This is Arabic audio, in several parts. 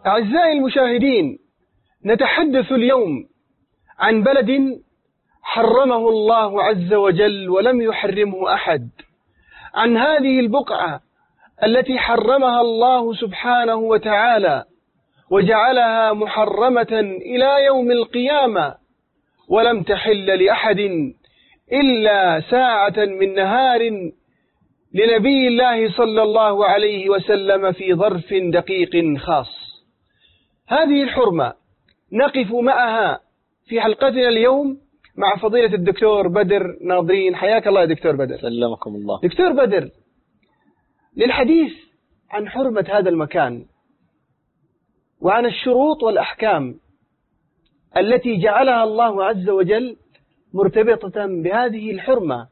أعزائي المشاهدين، نتحدث اليوم عن بلد حرمه الله عز وجل ولم يحرمه أحد، عن هذه البقعة التي حرمها الله سبحانه وتعالى وجعلها محرمة إلى يوم القيامة، ولم تحل لأحد إلا ساعة من نهار لنبي الله صلى الله عليه وسلم في ظرف دقيق خاص. هذه الحرمة نقف معها في حلقتنا اليوم مع فضيلة الدكتور بدر ناظرين. حياك الله يا دكتور بدر. سلمكم الله. دكتور بدر، للحديث عن حرمة هذا المكان وعن الشروط والأحكام التي جعلها الله عز وجل مرتبطة بهذه الحرمة،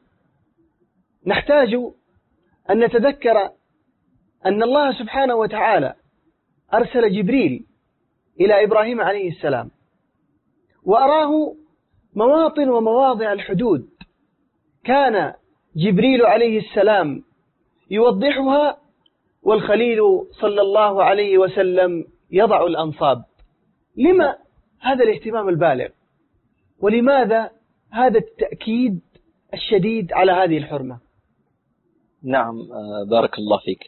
نحتاج أن نتذكر أن الله سبحانه وتعالى أرسل جبريل إلى إبراهيم عليه السلام وأراه مواطن ومواضع الحدود، كان جبريل عليه السلام يوضحها والخليل صلى الله عليه وسلم يضع الأنصاب. لما هذا الاهتمام البالغ، ولماذا هذا التأكيد الشديد على هذه الحرمة؟ نعم، بارك الله فيك.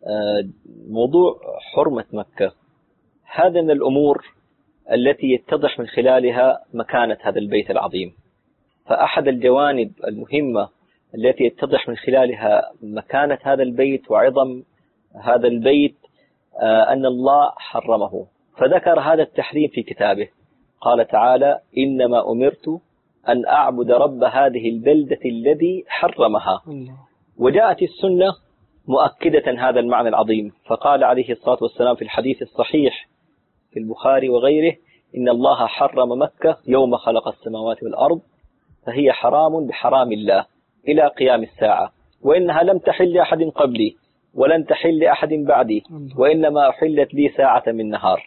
موضوع حرمة مكة هذا من الأمور التي يتضح من خلالها مكانة هذا البيت العظيم. فأحد الجوانب المهمة التي يتضح من خلالها مكانة هذا البيت وعظم هذا البيت أن الله حرمه، فذكر هذا التحريم في كتابه. قال تعالى: إنما أمرت أن أعبد رب هذه البلدة الذي حرمها. وجاءت السنة مؤكدة هذا المعنى العظيم، فقال عليه الصلاة والسلام في الحديث الصحيح في البخاري وغيره: إن الله حرم مكة يوم خلق السماوات والأرض، فهي حرام بحرام الله إلى قيام الساعة، وإنها لم تحل لأحد قبلي ولن تحل لأحد بعدي، وإنما أحلت لي ساعة من نهار.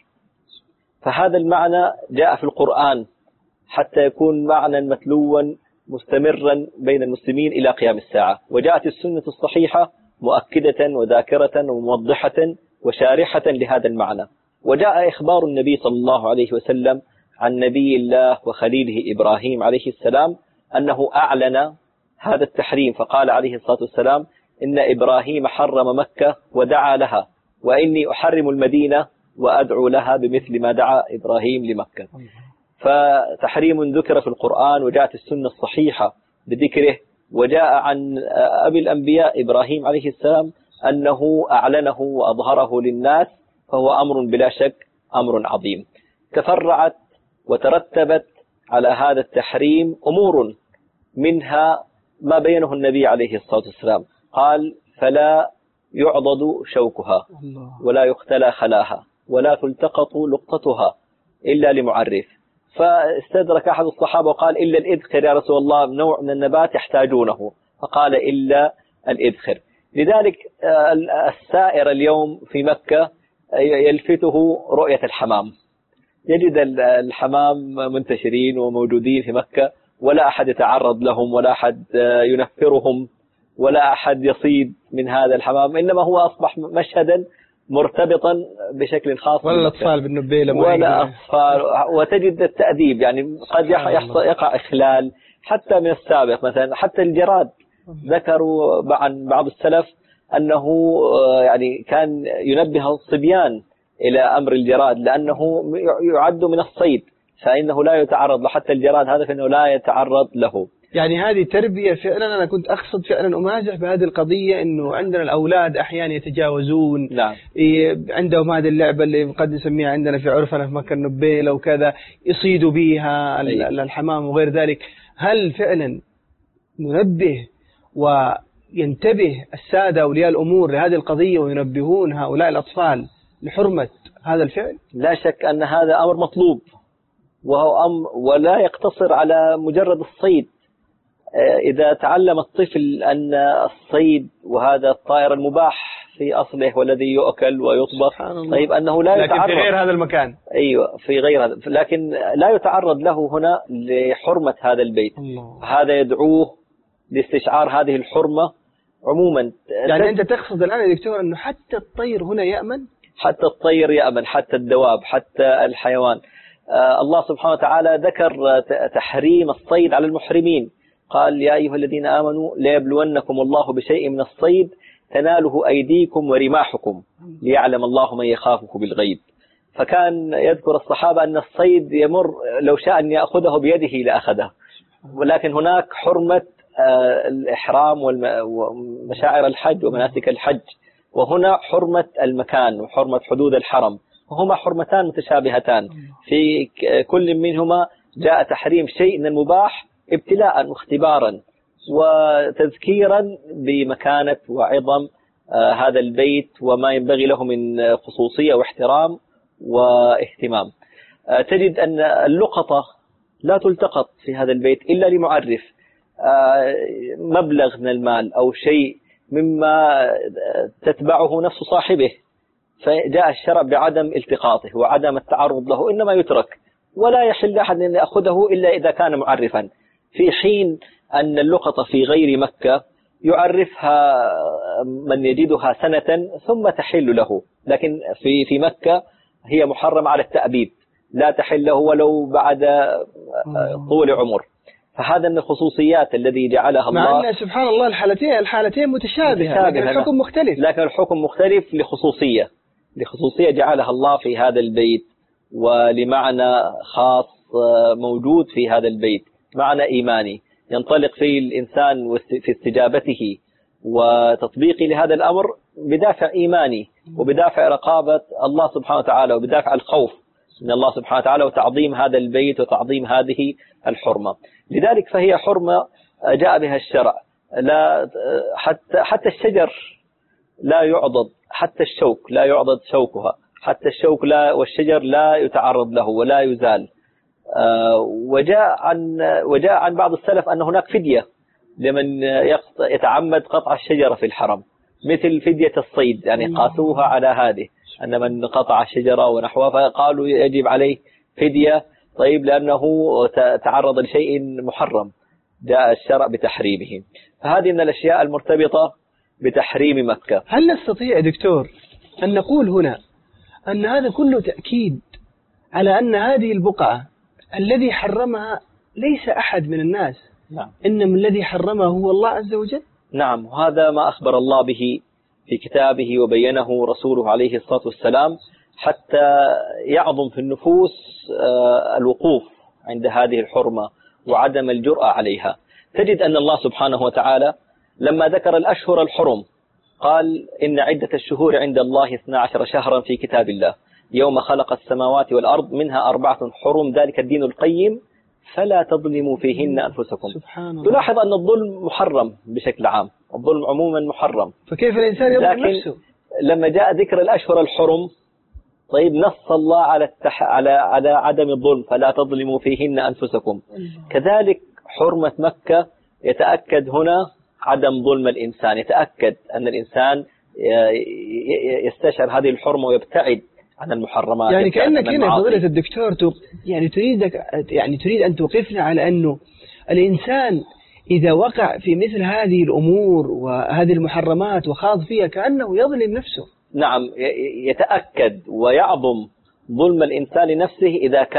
فهذا المعنى جاء في القرآن حتى يكون معنى متلوا مستمرا بين المسلمين إلى قيام الساعة. وجاءت السنة الصحيحة مؤكدة وذاكرة وموضحة وشارحة لهذا المعنى. وجاء إخبار النبي صلى الله عليه وسلم عن نبي الله وخليله إبراهيم عليه السلام أنه أعلن هذا التحريم، فقال عليه الصلاة والسلام: إن إبراهيم حرم مكة ودعا لها، وإني أحرم المدينة وأدعو لها بمثل ما دعا إبراهيم لمكة. فتحريم ذكر في القرآن وجاءت السنة الصحيحة بذكره. وجاء عن أبي الأنبياء إبراهيم عليه السلام أنه أعلنه وأظهره للناس، فهو أمر بلا شك أمر عظيم. تفرعت وترتبت على هذا التحريم أمور، منها ما بينه النبي عليه الصلاة والسلام، قال: فلا يعضد شوكها ولا يختلى خلاها ولا تلتقط لقطتها إلا لمعرف. فاستدرك أحد الصحابة وقال: إلا الإذخر يا رسول الله، نوع من النبات يحتاجونه، فقال: إلا الإذخر. لذلك السائر اليوم في مكة يلفته رؤية الحمام، يجد الحمام منتشرين وموجودين في مكة، ولا أحد يتعرض لهم ولا أحد ينفرهم ولا أحد يصيد من هذا الحمام، إنما هو أصبح مشهدا مرتبطا بشكل خاص، ولا الأطفال بالنبيلة ولا أطفال، وتجد التأديب، يعني قد يقع إخلال حتى من السابق. مثلا حتى الجراد ذكروا عن بعض السلف أنه يعني كان ينبه الصبيان إلى أمر الجراد لأنه يعد من الصيد، فإنه لا يتعرض له، حتى الجراد هذا فإنه لا يتعرض له. يعني هذه تربية فعلا. أنا كنت أقصد فعلا أمازح بهذه القضية، أنه عندنا الأولاد أحيانا يتجاوزون. نعم. عندهم هذه اللعبة اللي قد نسميها عندنا في عرفنا في مكة النبيلة وكذا، يصيدوا بها الحمام وغير ذلك. هل فعلا ننبه وينتبه السادة أولياء الأمور لهذه القضية وينبهون هؤلاء الأطفال لحرمة هذا الفعل؟ لا شك أن هذا أمر مطلوب، وهو أمر ولا يقتصر على مجرد الصيد. إذا تعلم الطفل أن الصيد وهذا الطائر المباح في أصله والذي يؤكل ويطبخ، طيب أنه لا يتعرض، لكن في غير هذا المكان. أيوة، في غير هذا، لكن لا يتعرض له هنا لحرمة هذا البيت. هذا يدعوه لاستشعار هذه الحرمة عموما. يعني أنت تقصد الآن يا دكتور أنه حتى الطير هنا يأمن؟ حتى الطير يأمن، حتى الدواب، حتى الحيوان. الله سبحانه وتعالى ذكر تحريم الصيد على المحرمين، قال يا أيها الذين آمنوا ليبلونكم الله بشيء من الصيد تناله أيديكم ورماحكم ليعلم الله من يخافه بالغيب. فكان يذكر الصحابة أن الصيد يمر لو شاء أن يأخذه بيده لأخذه، ولكن هناك حرمة الإحرام ومشاعر الحج ومناسك الحج، وهنا حرمة المكان وحرمة حدود الحرم، وهما حرمتان متشابهتان، في كل منهما جاء تحريم شيء من المباح ابتلاء واختبارا وتذكيرا بمكانة وعظم هذا البيت وما ينبغي له من خصوصية واحترام واهتمام. تجد أن اللقطة لا تلتقط في هذا البيت إلا لمعرف، مبلغ من المال أو شيء مما تتبعه نفس صاحبه، فجاء الشرع بعدم التقاطه وعدم التعرض له، إنما يترك ولا يحل أحد أن يأخذه إلا إذا كان معرفا، في حين أن اللقطة في غير مكة يعرفها من يجدها سنة ثم تحل له، لكن في مكة هي محرمة على التأبيد، لا تحل له ولو بعد طول عمر. فهذا من الخصوصيات الذي جعلها الله، مع أن سبحان الله الحالتين متشابهة لكن الحكم مختلف، لكن الحكم مختلف لخصوصية جعلها الله في هذا البيت ولمعنى خاص موجود في هذا البيت، معنى إيماني ينطلق فيه الإنسان في استجابته وتطبيقه لهذا الأمر بدافع إيماني وبدافع رقابة الله سبحانه وتعالى وبدافع الخوف من الله سبحانه وتعالى وتعظيم هذا البيت وتعظيم هذه الحرمة. لذلك فهي حرمة جاء بها الشرع، لا حتى الشجر لا يعضد، حتى الشوك لا يعضد شوكها، حتى الشوك والشجر لا يتعرض له ولا يزال. وجاء عن بعض السلف أن هناك فدية لمن يتعمد قطع الشجرة في الحرم، مثل فدية الصيد، يعني قاسوها على هذه أن من قطع الشجرة ونحوها فقالوا يجب عليه فدية، طيب لأنه تعرض لشيء محرم جاء الشرع بتحريمه. فهذه من الأشياء المرتبطة بتحريم مكة. هل نستطيع دكتور أن نقول هنا أن هذا كله تأكيد على أن هذه البقعة الذي حرمها ليس أحد من الناس، نعم، إنما الذي حرمه هو الله عز وجل؟ نعم، وهذا ما أخبر الله به في كتابه وبينه رسوله عليه الصلاة والسلام حتى يعظم في النفوس الوقوف عند هذه الحرمة وعدم الجرأة عليها. تجد أن الله سبحانه وتعالى لما ذكر الأشهر الحرم قال إن عدة الشهور عند الله 12 شهرا في كتاب الله يوم خلق السماوات والأرض منها 4 حرم ذلك الدين القيم فلا تظلموا فيهن أنفسكم. تلاحظ أن الظلم محرم بشكل عام، الظلم عموما محرم، فكيف الإنسان يظلم نفسه؟ لما جاء ذكر الأشهر الحرم طيب نص الله على عدم الظلم فلا تظلموا فيهن أنفسكم. كذلك حرمة مكة يتأكد هنا عدم ظلم الإنسان، يتأكد أن الإنسان يستشعر هذه الحرمة ويبتعد عن المحرمات. يعني كأنك هنا فضيلة الدكتور تريد أن توقفنا على أنه الإنسان إذا وقع في مثل هذه الأمور وهذه المحرمات وخاض فيها كأنه يظلم نفسه. نعم، يتأكد ويعظم ظلم الإنسان لنفسه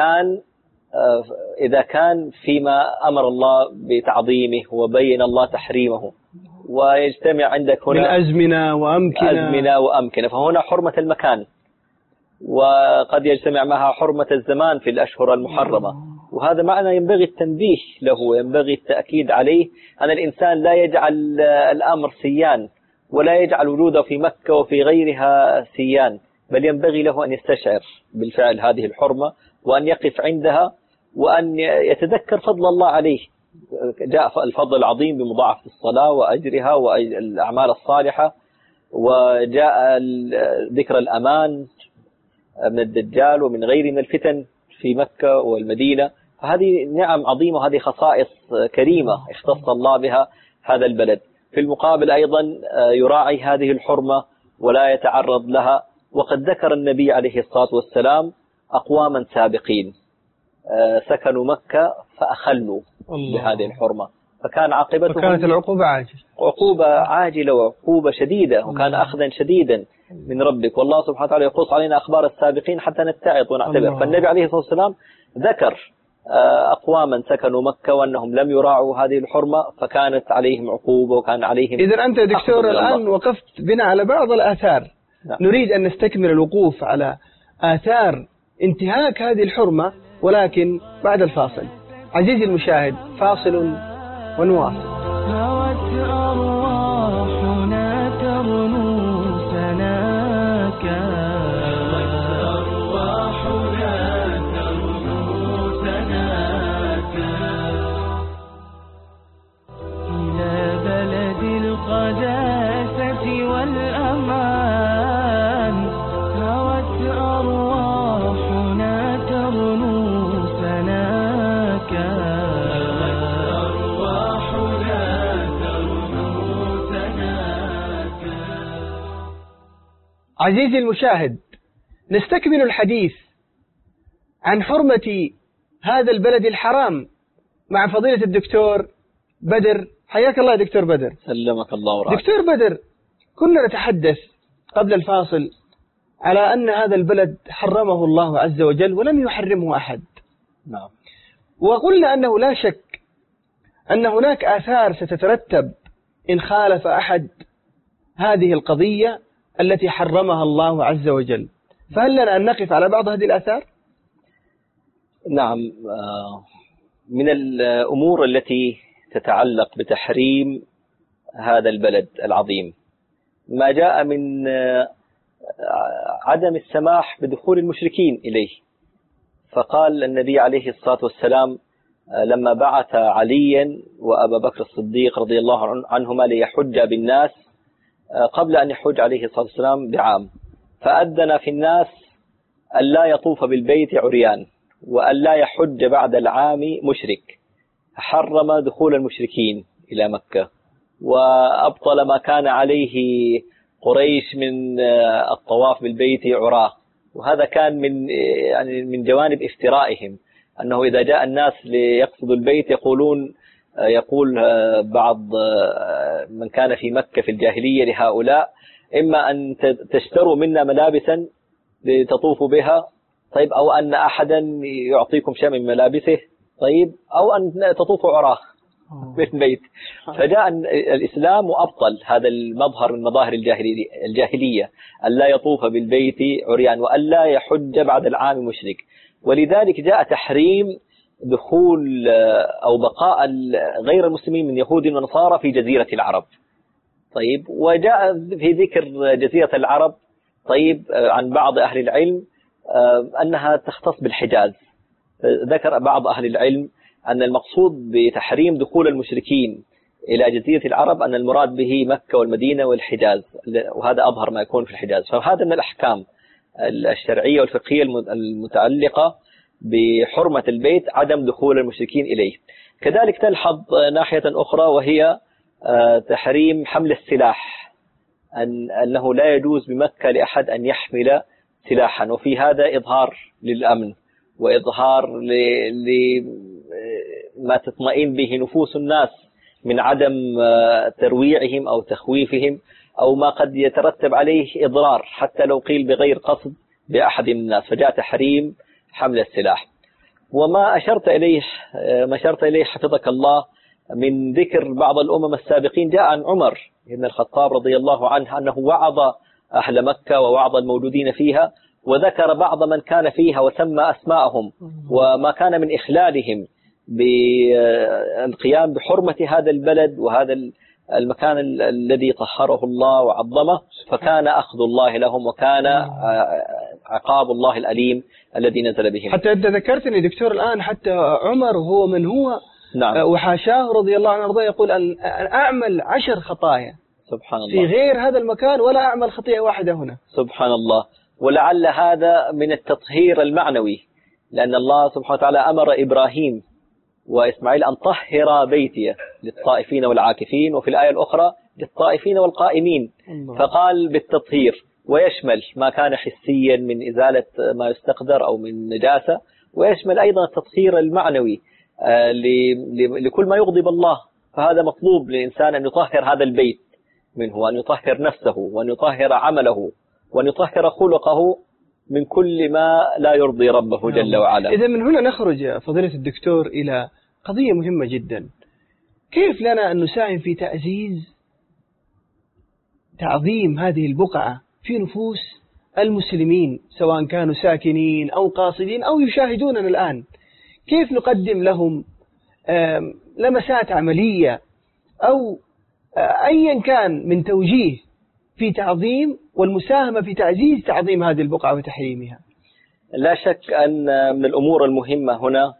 إذا كان فيما أمر الله بتعظيمه وبين الله تحريمه، ويجتمع عندك هنا من أزمنة وأمكنة، فهنا حرمة المكان وقد يجتمع معها حرمة الزمان في الأشهر المحرمة، وهذا معنى ينبغي التنبيه له وينبغي التأكيد عليه أن الإنسان لا يجعل الأمر سيان ولا يجعل وجوده في مكة وفي غيرها سيان، بل ينبغي له أن يستشعر بالفعل هذه الحرمة وأن يقف عندها وأن يتذكر فضل الله عليه. جاء الفضل العظيم بمضاعفة الصلاة وأجرها والأعمال الصالحة، وجاء ذكر الأمان من الدجال ومن غيره من الفتن في مكة والمدينة. فهذه نعم عظيمة وهذه خصائص كريمة اختص الله بها هذا البلد. في المقابل أيضا يراعي هذه الحرمة ولا يتعرض لها. وقد ذكر النبي عليه الصلاة والسلام أقواما سابقين سكنوا مكة فأخلوا بهذه الحرمة، فكان عاقبتهم وكانت العقوبة عقوبة عاجلة وعقوبة شديدة، وكان أخذا شديدا من ربك، والله سبحانه وتعالى يقص علينا أخبار السابقين حتى نتعظ ونعتبر. فالنبي عليه الصلاة والسلام ذكر أقواما سكنوا مكة وأنهم لم يراعوا هذه الحرمة فكانت عليهم عقوبة وكان عليهم. إذا أنت دكتور الآن وقفت بنا على بعض الآثار. نعم. نريد أن نستكمل الوقوف على آثار انتهاك هذه الحرمة، ولكن بعد الفاصل. عزيزي المشاهد، فاصل ونواصل. عزيزي المشاهد، نستكمل الحديث عن حرمة هذا البلد الحرام مع فضيلة الدكتور بدر. حياك الله يا دكتور بدر. سلمك الله ورعاك. دكتور بدر، كنا نتحدث قبل الفاصل على أن هذا البلد حرمه الله عز وجل ولم يحرمه أحد. نعم. وقلنا أنه لا شك أن هناك آثار ستترتب إن خالف أحد هذه القضية التي حرمها الله عز وجل، فهل لنا أن نقف على بعض هذه الآثار؟ نعم. من الأمور التي تتعلق بتحريم هذا البلد العظيم ما جاء من عدم السماح بدخول المشركين إليه. فقال النبي عليه الصلاة والسلام لما بعث عليا وأبا بكر الصديق رضي الله عنهما ليحج بالناس قبل أن يحج عليه الصلاة والسلام بعام، فأذن في الناس أن لا يطوف بالبيت عريان وأن لا يحج بعد العام مشرك، حرم دخول المشركين إلى مكة وأبطل ما كان عليه قريش من الطواف بالبيت عراه. وهذا كان من جوانب افترائهم، أنه إذا جاء الناس ليقصدوا البيت يقول بعض من كان في مكة في الجاهلية لهؤلاء: إما أن تشتروا منا ملابسا لتطوفوا بها، طيب، أو أن أحدا يعطيكم شيء من ملابسه، طيب، أو أن تطوفوا عراه بالبيت. فجاء الإسلام وأبطل هذا المظهر من مظاهر الجاهلية، أن لا يطوف بالبيت عريان وأن لا يحج بعد العام مشرك. ولذلك جاء تحريم دخول أو بقاء غير المسلمين من يهود ونصارى في جزيرة العرب. طيب، وجاء في ذكر جزيرة العرب طيب عن بعض أهل العلم أنها تختص بالحجاز. ذكر بعض أهل العلم أن المقصود بتحريم دخول المشركين إلى جزيرة العرب أن المراد به مكة والمدينة والحجاز، وهذا أظهر ما يكون في الحجاز. فهذا من الأحكام الشرعية والفقهية المتعلقة بحرمة البيت عدم دخول المشركين إليه. كذلك تلحظ ناحية أخرى وهي تحريم حمل السلاح، أنه لا يجوز بمكة لأحد أن يحمل سلاحا، وفي هذا إظهار للأمن وإظهار لما تطمئن به نفوس الناس من عدم ترويعهم أو تخويفهم أو ما قد يترتب عليه إضرار حتى لو قيل بغير قصد بأحد من الناس. فجاء تحريم حمل السلاح. وما أشرت إليه حفظك الله من ذكر بعض الأمم السابقين، جاء عن عمر بن الخطاب رضي الله عنه أنه وعظ أهل مكة ووعظ الموجودين فيها، وذكر بعض من كان فيها وسمى أسماءهم وما كان من إخلالهم بالقيام بحرمة هذا البلد وهذا المكان الذي طهره الله وعظمه، فكان أخذ الله لهم وكان عقاب الله الأليم الذي نزل بهم. حتى أنت ذكرتني دكتور الآن حتى عمر هو من هو، نعم، وحاشاه رضي الله عنه وارضاه يقول أن أعمل 10 خطايا سبحان الله في غير هذا المكان ولا أعمل خطيئة واحدة هنا. سبحان الله. ولعل هذا من التطهير المعنوي، لأن الله سبحانه وتعالى أمر إبراهيم وإسماعيل أن طهر بيتي للطائفين والعاكفين، وفي الآية الأخرى للطائفين والقائمين، فقال بالتطهير، ويشمل ما كان حسيا من إزالة ما يستقدر أو من نجاسة، ويشمل أيضا التطهير المعنوي لكل ما يغضب الله. فهذا مطلوب للإنسان أن يطهر هذا البيت منه، وأن يطهر نفسه وأن يطهر عمله وأن يطهر خلقه من كل ما لا يرضي ربه جل وعلا. إذا من هنا نخرج فضيلة الدكتور إلى قضية مهمة جدا. كيف لنا أن نساهم في تعظيم هذه البقعة في نفوس المسلمين، سواء كانوا ساكنين أو قاصدين أو يشاهدوننا الآن؟ كيف نقدم لهم لمسات عملية أو أيا كان من توجيه في تعظيم والمساهمة في تعزيز تعظيم هذه البقعة وتحريمها؟ لا شك أن من الأمور المهمة هنا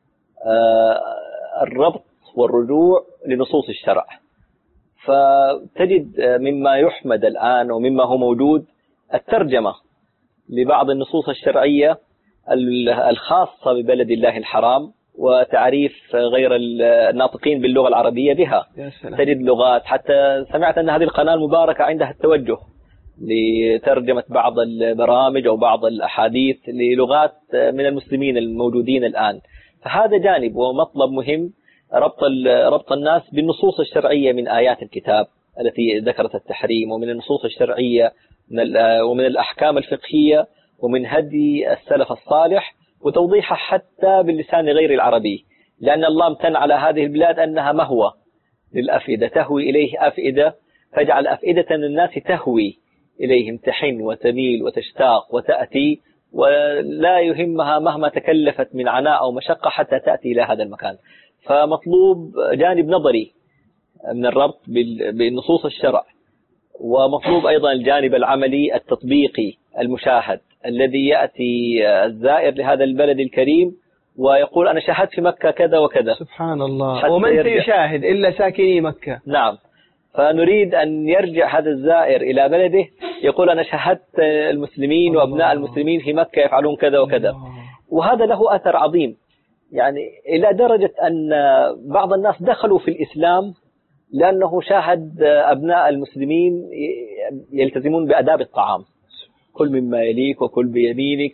الربط والرجوع لنصوص الشرع. فتجد مما يحمد الآن ومما هو موجود الترجمة لبعض النصوص الشرعية الخاصة ببلد الله الحرام، وتعريف غير الناطقين باللغة العربية بها. تجد لغات، حتى سمعت أن هذه القناة المباركة عندها التوجه لترجمة بعض البرامج أو بعض الأحاديث للغات من المسلمين الموجودين الآن. فهذا جانب ومطلب مهم، ربط الناس بالنصوص الشرعية من آيات الكتاب التي ذكرت التحريم، ومن النصوص الشرعية ومن الأحكام الفقهية ومن هدي السلف الصالح، وتوضيحها حتى باللسان غير العربي، لأن الله امتن على هذه البلاد أنها مهوى للأفئدة، تهوي إليه أفئدة، فاجعل أفئدة الناس تهوي إليهم، تحن وتميل وتشتاق وتأتي، ولا يهمها مهما تكلفت من عناء أو مشقة حتى تأتي إلى هذا المكان. فمطلوب جانب نظري من الربط بالنصوص الشرع، ومطلوب أيضا الجانب العملي التطبيقي المشاهد، الذي يأتي الزائر لهذا البلد الكريم ويقول أنا شاهدت في مكة كذا وكذا. سبحان الله، ومن سيشاهد إلا ساكني مكة؟ نعم. فنريد أن يرجع هذا الزائر إلى بلده يقول أنا شاهدت المسلمين وأبناء المسلمين في مكة يفعلون كذا وكذا. وهذا له أثر عظيم، يعني إلى درجة أن بعض الناس دخلوا في الإسلام لأنه شاهد أبناء المسلمين يلتزمون بآداب الطعام، كل مما يليك وكل بيمينك،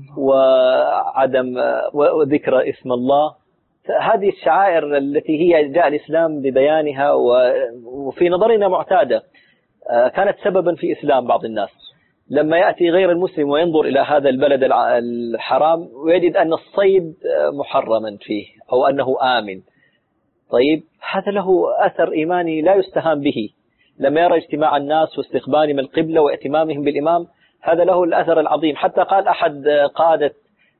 وعدم وذكر اسم الله. هذه الشعائر التي هي جاء الإسلام ببيانها وفي نظرنا معتادة، كانت سببا في إسلام بعض الناس. لما يأتي غير المسلم وينظر إلى هذا البلد الحرام ويجد أن الصيد محرما فيه أو أنه آمن، طيب هذا له أثر إيماني لا يستهان به. لما يرى اجتماع الناس واستقبالهم القبلة واهتمامهم بالإمام، هذا له الأثر العظيم. حتى قال أحد قادة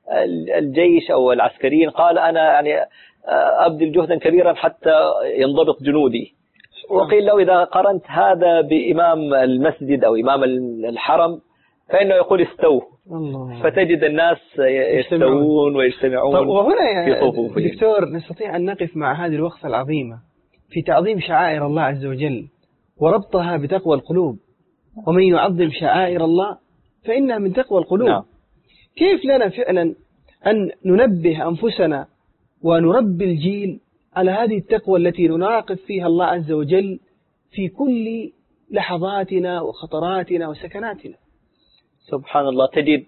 الجيش أو العسكريين، قال أنا يعني أبذل جهدا كبيرا حتى ينضبط جنودي. وقيل له إذا قرنت هذا بإمام المسجد أو إمام الحرم فإنه يقول استووا، فتجد الناس يستوون ويجتمعون. طب وهنا يا دكتور نستطيع أن نقف مع هذه الوقفة العظيمة في تعظيم شعائر الله عز وجل وربطها بتقوى القلوب، ومن يعظم شعائر الله فإنها من تقوى القلوب. نعم. كيف لنا فعلا أن ننبه أنفسنا ونربي الجيل على هذه التقوى التي نراقب فيها الله عز وجل في كل لحظاتنا وخطراتنا وسكناتنا؟ سبحان الله، تجد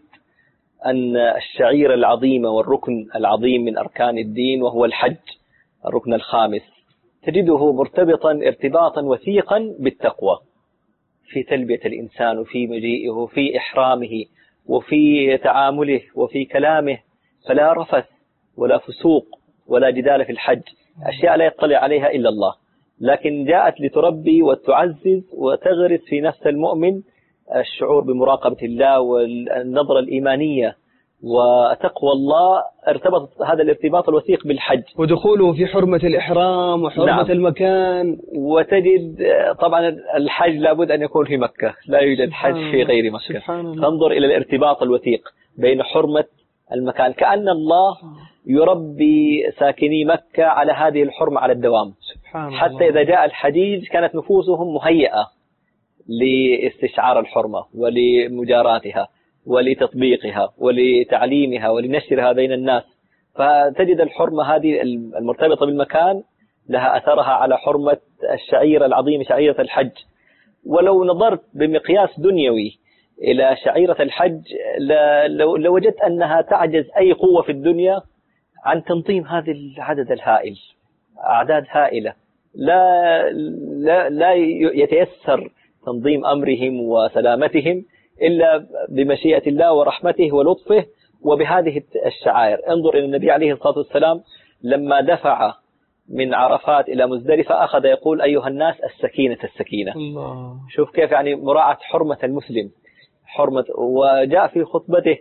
أن الشعيرة العظيمة والركن العظيم من أركان الدين وهو الحج، الركن الخامس، تجده مرتبطا ارتباطا وثيقا بالتقوى، في تلبية الإنسان وفي مجيئه وفي إحرامه وفي تعامله وفي كلامه، فلا رفث ولا فسوق ولا جدال في الحج، أشياء لا يطلع عليها إلا الله، لكن جاءت لتربي وتعزز وتغرس في نفس المؤمن الشعور بمراقبة الله والنظرة الإيمانية وتقوى الله. ارتبط هذا الارتباط الوثيق بالحج ودخوله في حرمة الإحرام وحرمة نعم. المكان. وتجد طبعا الحج لابد أن يكون في مكة، لا يوجد حج في غير مكة. تنظر إلى الارتباط الوثيق بين حرمة المكان، كأن الله يربي ساكني مكة على هذه الحرمة على الدوام، حتى إذا جاء الحجيج كانت نفوسهم مهيئة لاستشعار الحرمة ولمجاراتها ولتطبيقها ولتعليمها ولنشرها بين الناس. فتجد الحرمة هذه المرتبطة بالمكان لها أثرها على حرمة الشعيرة العظيمة شعيرة الحج. ولو نظرت بمقياس دنيوي إلى شعيرة الحج لوجدت أنها تعجز أي قوة في الدنيا عن تنظيم هذا العدد الهائل، أعداد هائلة لا يتيسر تنظيم أمرهم وسلامتهم إلا بمشيئة الله ورحمته ولطفه وبهذه الشعائر. انظر إلى النبي عليه الصلاة والسلام لما دفع من عرفات إلى مزدلفة أخذ يقول أيها الناس السكينة السكينة. الله. شوف كيف يعني مراعاة حرمة المسلم، حرمة. وجاء في خطبته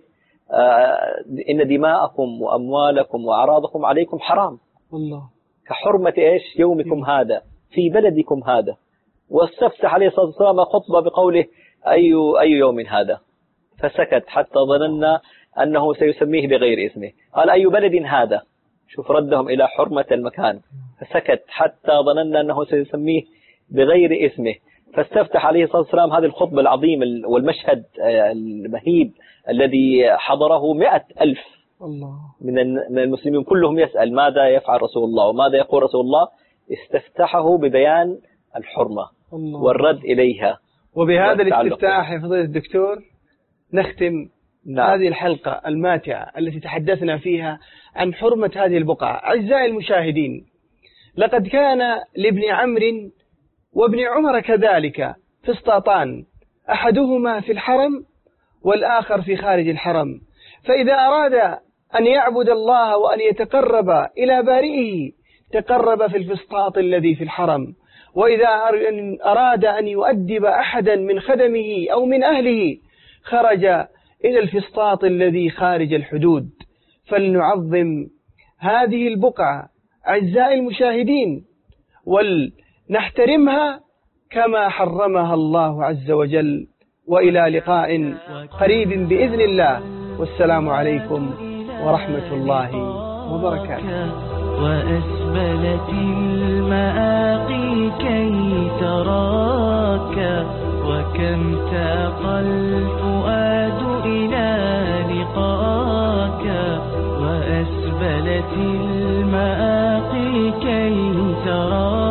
إن دماءكم وأموالكم وأعراضكم عليكم حرام. الله. كحرمة إيش؟ يومكم هذا في بلدكم هذا. واستفتح عليه الصلاة والسلام خطبة بقوله أي يوم هذا، فسكت حتى ظننا أنه سيسميه بغير اسمه. قال أي بلد هذا، شوف ردهم إلى حرمة المكان، فسكت حتى ظننا أنه سيسميه بغير اسمه. فاستفتح عليه الصلاة والسلام هذه الخطبة العظيمة والمشهد المهيب الذي حضره 100,000 من المسلمين، كلهم يسأل ماذا يفعل رسول الله وماذا يقول رسول الله. استفتحه ببيان الحرمة والرد إليها. وبهذا الاستفتاح يا فضيلة الدكتور نختم هذه الحلقة الماتعة التي تحدثنا فيها عن حرمة هذه البقعة. أعزائي المشاهدين، لقد كان لابن عمرو وابن عمر كذلك فسطاطان، أحدهما في الحرم والآخر في خارج الحرم، فإذا أراد أن يعبد الله وأن يتقرب إلى بارئه تقرب في الفسطاط الذي في الحرم، وإذا أراد أن يؤدب أحدا من خدمه أو من أهله خرج إلى الفسطاط الذي خارج الحدود. فلنعظم هذه البقعة أعزائي المشاهدين ولنحترمها كما حرمها الله عز وجل. وإلى لقاء قريب بإذن الله، والسلام عليكم ورحمة الله وبركاته. وأسبلت المآقي كي تراك، وكم تاق الفؤاد إلى لقاك. وأسبلت المآقي كي تراك